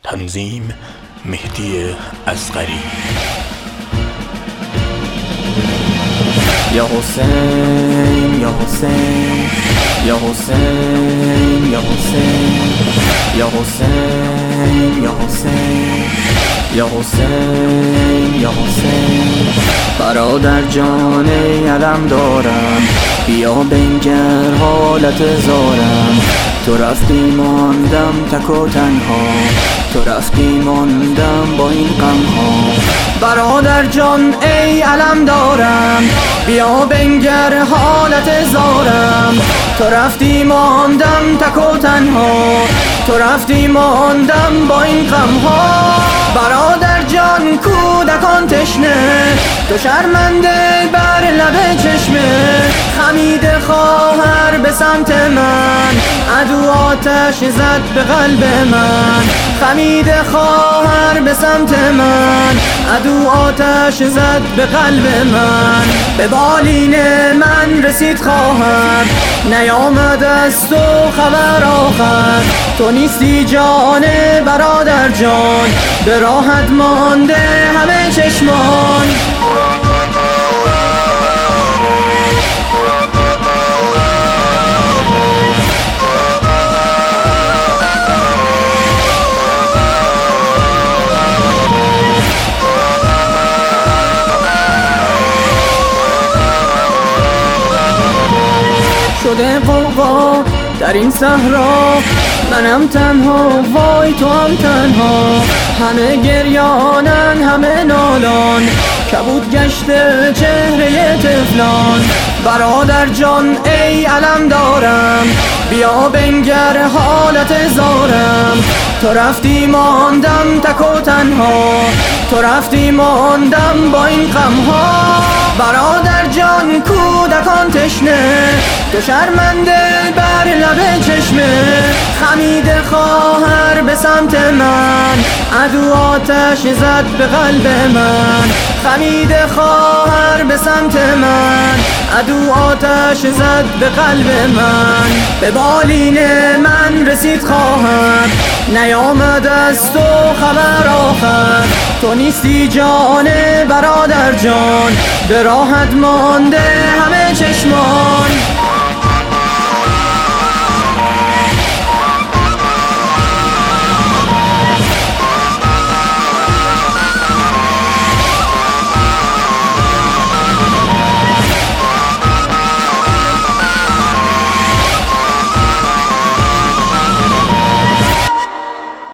تنظیم مهدی اصغری. یا حسین یا حسین یا حسین یا حسین یا حسین یا حسین یا حسین یا حسین، برادر جان علم دارم، بیا بنگر حالت زارم. تو رفتی ماندم تک و تنها، تو رفتی ماندم با این غم ها. برادر جان ای علم دارم، بیا بنگر حالت زارم. تو رفتی ماندم تک و تنها، تو رفتی ماندم با این غم ها. برادر جان کودکان تشنه، تو شرمنده بر لب چشمه. خمیده خواهر به سمت من، عدو آتش زد به قلب من. خمیده خواهر به سمت من، عدو آتش زد به قلب من. به بالین من رسید خواهر، نیامد از تو خبر آخر. تو نیستی جان برادر جان، به راحت مانده همه چشمان. شده غوغا در این صحرا، منم تنها وای تو هم تنها. همه گریانن همه نالان، کبود گشته چهره طفلان. برادر جان ای علم دارم، بیا بنگر حالت زارم. تو رفتی ماندم تک و تنها، تو رفتی ماندم با این غم ها. برادر جان کودکان تشنه، تو شرمنده بر لب چشمه. خمیده خواهر به سمت من، عدو آتش زد به قلب من. خمیده خواهر به سمت من، عدو آتش زد به قلب من. به بالین من رسید خواهر، نیامد از تو خبر آخر. تو نیستی جان برادر جان، به راحت مانده همه چشمان.